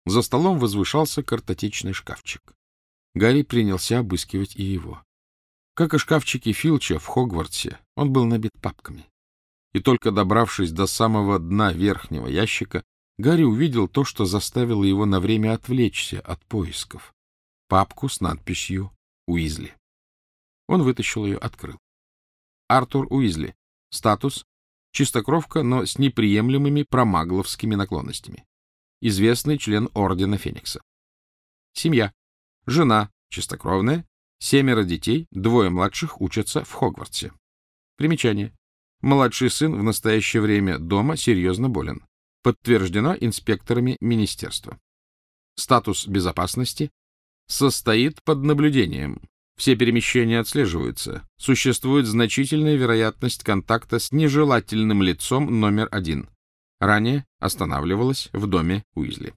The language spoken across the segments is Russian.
За столом возвышался картотечный шкафчик. Гарри принялся обыскивать и его. Как и шкафчики Филча в Хогвартсе, он был набит папками. И только добравшись до самого дна верхнего ящика, Гарри увидел то, что заставило его на время отвлечься от поисков. Папку с надписью «Уизли». Он вытащил ее, открыл. Артур Уизли. Статус — чистокровка, но с неприемлемыми промагловскими наклонностями. Известный член Ордена Феникса. Семья. Жена чистокровная, 7 детей, 2 младших учатся в Хогвартсе. Примечание. Младший сын в настоящее время дома серьезно болен. Подтверждено инспекторами министерства. Статус безопасности. Состоит под наблюдением. Все перемещения отслеживаются. Существует значительная вероятность контакта с нежелательным лицом номер 1. Ранее останавливалась в доме Уизли.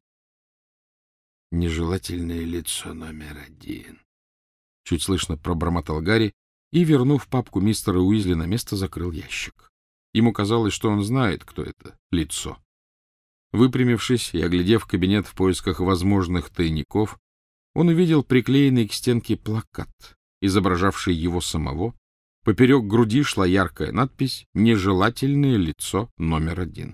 Нежелательное лицо номер 1. Чуть слышно пробормотал Гарри и, вернув папку мистера Уизли на место, закрыл ящик. Ему казалось, что он знает, кто это лицо. Выпрямившись и оглядев кабинет в поисках возможных тайников, он увидел приклеенный к стенке плакат, изображавший его самого. Поперек груди шла яркая надпись «Нежелательное лицо номер 1».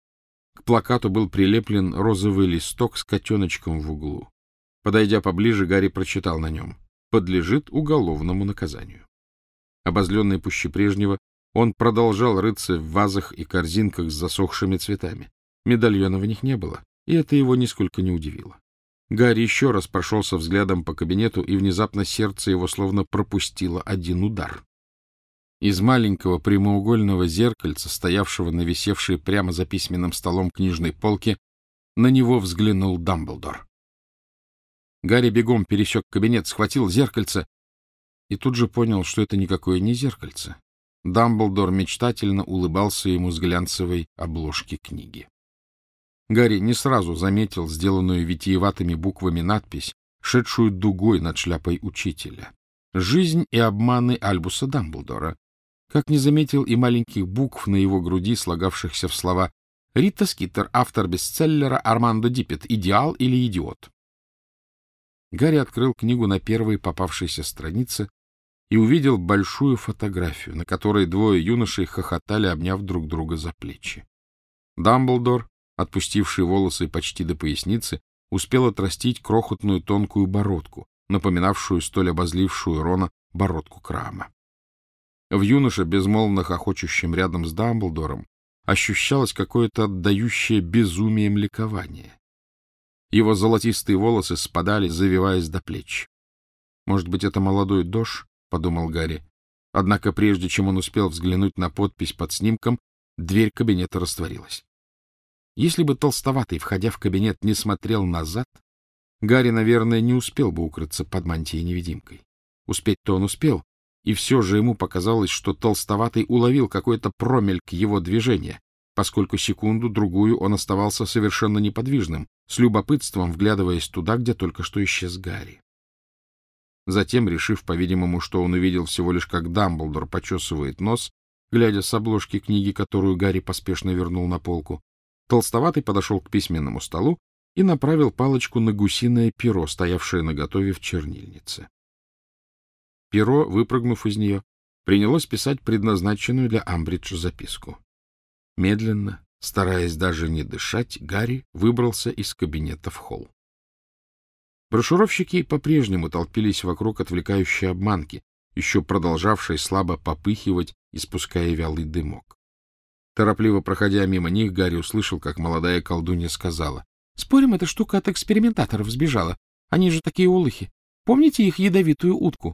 К плакату был прилеплен розовый листок с котеночком в углу. Подойдя поближе, Гарри прочитал на нем: «Подлежит уголовному наказанию». Обозленный пуще прежнего, он продолжал рыться в вазах и корзинках с засохшими цветами. Медальона в них не было, и это его нисколько не удивило. Гарри еще раз прошелся взглядом по кабинету, и внезапно сердце его словно пропустило один удар. Из маленького прямоугольного зеркальца, стоявшего на висевшей прямо за письменным столом книжной полке, на него взглянул Дамблдор. Гарри бегом пересек кабинет, схватил зеркальце и тут же понял, что это никакое не зеркальце. Дамблдор мечтательно улыбался ему с глянцевой обложки книги. Гарри не сразу заметил сделанную витиеватыми буквами надпись, шедшую дугой над шляпой учителя. «Жизнь и обманы Альбуса Дамблдора». Как не заметил и маленьких букв на его груди, слагавшихся в слова «Рита Скиттер, автор бестселлера Армандо Диппет. Идеал или идиот?». Гарри открыл книгу на первой попавшейся странице и увидел большую фотографию, на которой 2 юношей хохотали, обняв друг друга за плечи. Дамблдор, отпустивший волосы почти до поясницы, успел отрастить крохотную тонкую бородку, напоминавшую столь обозлившую Рона бородку Крама. В юноше, безмолвно хохочущем рядом с Дамблдором, ощущалось какое-то отдающее безумием ликование. Его золотистые волосы спадали, завиваясь до плеч. «Может быть, это молодой Дош?» — подумал Гарри. Однако прежде чем он успел взглянуть на подпись под снимком, дверь кабинета растворилась. Если бы толстоватый, входя в кабинет, не смотрел назад, Гарри, наверное, не успел бы укрыться под мантией-невидимкой. Успеть-то он успел, и все же ему показалось, что толстоватый уловил какой-то промельк его движения, поскольку секунду-другую он оставался совершенно неподвижным, с любопытством вглядываясь туда, где только что исчез Гарри. Затем, решив, по-видимому, что он увидел всего лишь, как Дамблдор почесывает нос, глядя с обложки книги, которую Гарри поспешно вернул на полку, толстоватый подошел к письменному столу и направил палочку на гусиное перо, стоявшее наготове в чернильнице. Перо, выпрыгнув из нее, принялось писать предназначенную для Амбриджа записку. Медленно, стараясь даже не дышать, Гарри выбрался из кабинета в холл. Брошюровщики по-прежнему толпились вокруг отвлекающей обманки, еще продолжавшей слабо попыхивать, испуская вялый дымок. Торопливо проходя мимо них, Гарри услышал, как молодая колдунья сказала: «Спорим, эта штука от экспериментаторов сбежала. Они же такие улыхи. Помните их ядовитую утку?»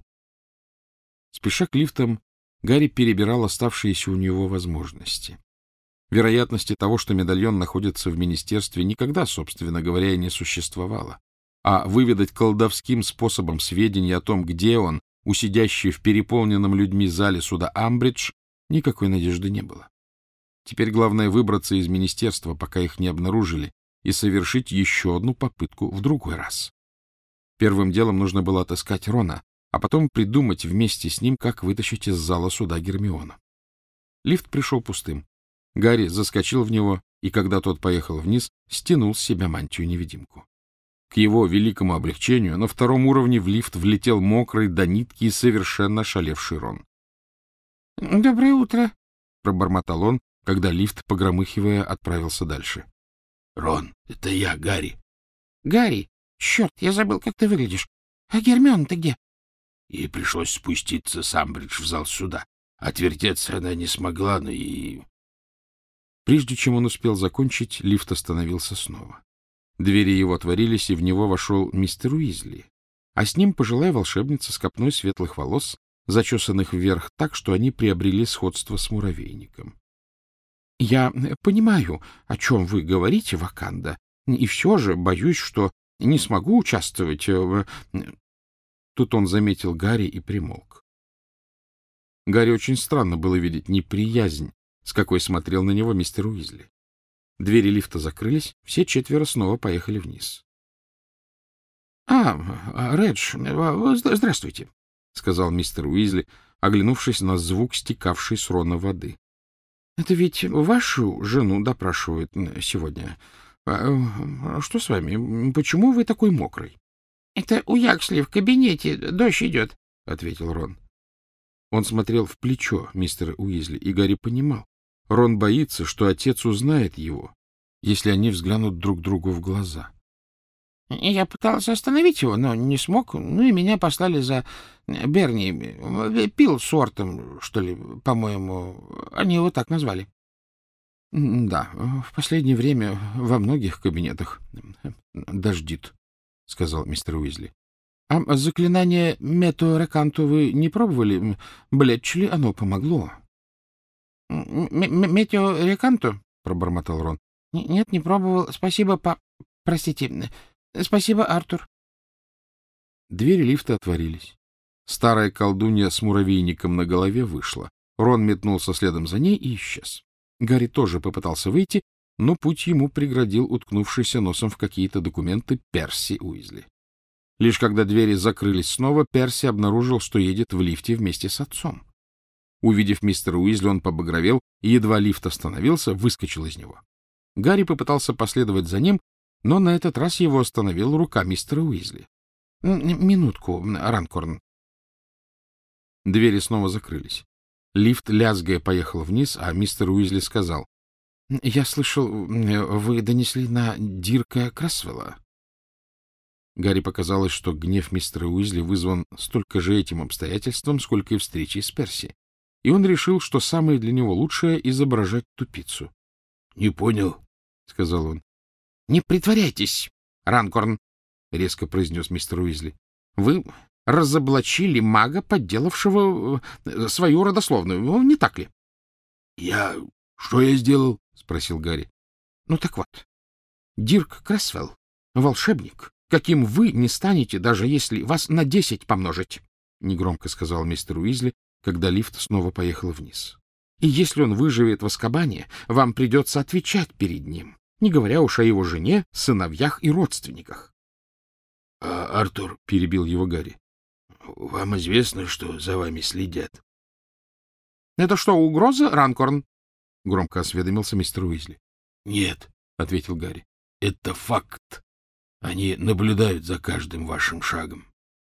Спеша к лифтам, Гарри перебирал оставшиеся у него возможности. Вероятности того, что медальон находится в министерстве, никогда, собственно говоря, и не существовало. А выведать колдовским способом сведения о том, где он, у сидящей в переполненном людьми зале суда Амбридж, никакой надежды не было. Теперь главное выбраться из министерства, пока их не обнаружили, и совершить еще одну попытку в другой раз. Первым делом нужно было отыскать Рона, а потом придумать вместе с ним, как вытащить из зала суда Гермиону. Лифт пришел пустым. Гарри заскочил в него, и когда тот поехал вниз, стянул с себя мантию-невидимку. К его великому облегчению на втором уровне в лифт влетел мокрый до нитки и совершенно ошалевший Рон. — Доброе утро, — пробормотал он, когда лифт, погромыхивая, отправился дальше. — Рон, это я, Гарри. — Гарри. Черт, я забыл, как ты выглядишь. А Гермиона-то где? Ей пришлось спуститься с Амбридж в зал суда. Отвертеться она не смогла, но и... Прежде чем он успел закончить, лифт остановился снова. Двери его отворились, и в него вошел мистер Уизли, а с ним пожилая волшебница с копной светлых волос, зачесанных вверх так, что они приобрели сходство с муравейником. — Я понимаю, о чем вы говорите, Ваканда, и все же боюсь, что не смогу участвовать в... Тут он заметил Гарри и примолк. Гарри очень странно было видеть неприязнь, с какой смотрел на него мистер Уизли. Двери лифта закрылись, все четверо снова поехали вниз. — Редж, здравствуйте, — сказал мистер Уизли, оглянувшись на звук стекавшей с Рона воды. — Это ведь вашу жену допрашивают сегодня. Что с вами? Почему вы такой мокрый? — Это у Яксли в кабинете дождь идет, — ответил Рон. Он смотрел в плечо мистера Уизли, и Гарри понимал. Рон боится, что отец узнает его, если они взглянут друг другу в глаза. — Я пытался остановить его, но не смог. Ну и меня послали за Берни. Пил сортом, что ли, по-моему. Они его так назвали. — Да, в последнее время во многих кабинетах дождит, — сказал мистер Уизли. — А заклинание метеореканту вы не пробовали? Блетчли оно помогло. — Метеореканту? — пробормотал Рон. — Нет, не пробовал. Спасибо, Простите. Спасибо, Артур. Двери лифта отворились. Старая колдунья с муравейником на голове вышла. Рон метнулся следом за ней и исчез. Гарри тоже попытался выйти, но путь ему преградил уткнувшийся носом в какие-то документы Перси Уизли. Лишь когда двери закрылись снова, Перси обнаружил, что едет в лифте вместе с отцом. Увидев мистера Уизли, он побагровел, и едва лифт остановился, выскочил из него. Гарри попытался последовать за ним, но на этот раз его остановила рука мистера Уизли. — Минутку, Ранкорн. Двери снова закрылись. Лифт, лязгая, поехал вниз, а мистер Уизли сказал: — Я слышал, вы донесли на Дирка Красвелла. Гарри показалось, что гнев мистера Уизли вызван столько же этим обстоятельством, сколько и встречей с Перси, и он решил, что самое для него лучшее — изображать тупицу. — Не понял, — сказал он. — Не притворяйтесь, Ранкорн, — резко произнес мистер Уизли. — Вы разоблачили мага, подделавшего свою родословную, не так ли? — Что я сделал? — спросил Гарри. — Ну так вот, Дирк Красвелл — волшебник, каким вы не станете, даже если вас на 10 помножить, — негромко сказал мистер Уизли, когда лифт снова поехал вниз. — И если он выживет в Азкабане, вам придется отвечать перед ним, не говоря уж о его жене, сыновьях и родственниках. — Артур, — перебил его Гарри, — вам известно, что за вами следят? — Это что, угроза, Ранкорн? — громко осведомился мистер Уизли. — Нет, — ответил Гарри, — это факт. Они наблюдают за каждым вашим шагом.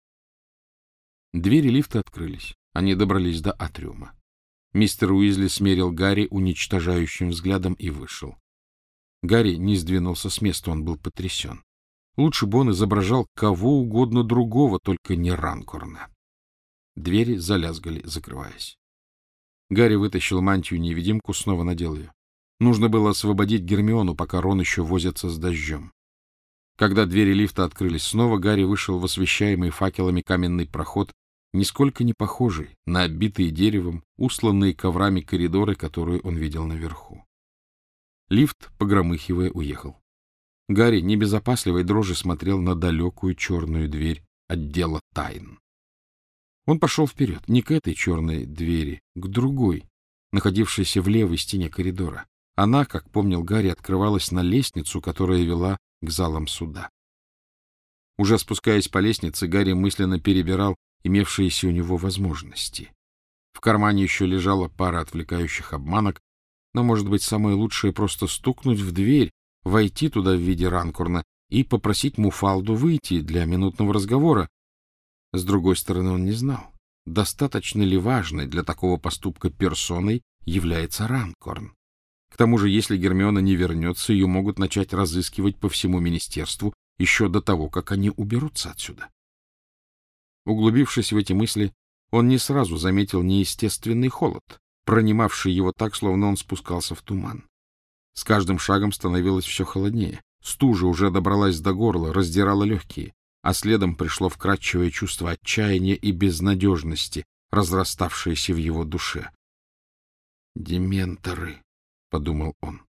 Двери лифта открылись. Они добрались до атриума. Мистер Уизли смерил Гарри уничтожающим взглядом и вышел. Гарри не сдвинулся с места, он был потрясен. Лучше бы он изображал кого угодно другого, только не Ранкорна. Двери залязгали, закрываясь. Гарри вытащил мантию-невидимку, снова надел ее. Нужно было освободить Гермиону, пока Рон еще возится с дождем. Когда двери лифта открылись снова, Гарри вышел в освещаемый факелами каменный проход, нисколько не похожий на оббитые деревом, устланные коврами коридоры, которые он видел наверху. Лифт, погромыхивая, уехал. Гарри, не без опасливой дрожи, смотрел на далекую черную дверь отдела тайн. Он пошел вперед, не к этой черной двери, к другой, находившейся в левой стене коридора. Она, как помнил Гарри, открывалась на лестницу, которая вела к залам суда. Уже спускаясь по лестнице, Гарри мысленно перебирал имевшиеся у него возможности. В кармане еще лежала пара отвлекающих обманок, но, может быть, самое лучшее — просто стукнуть в дверь, войти туда в виде Ранкорна и попросить Муфалду выйти для минутного разговора. С другой стороны, он не знал, достаточно ли важной для такого поступка персоной является Ранкорн. К тому же, если Гермиона не вернется, ее могут начать разыскивать по всему министерству еще до того, как они уберутся отсюда. Углубившись в эти мысли, он не сразу заметил неестественный холод, пронимавший его так, словно он спускался в туман. С каждым шагом становилось все холоднее. Стужа уже добралась до горла, раздирала легкие, а следом пришло вкрадчивое чувство отчаяния и безнадежности, разраставшееся в его душе. «Дементоры», — подумал он.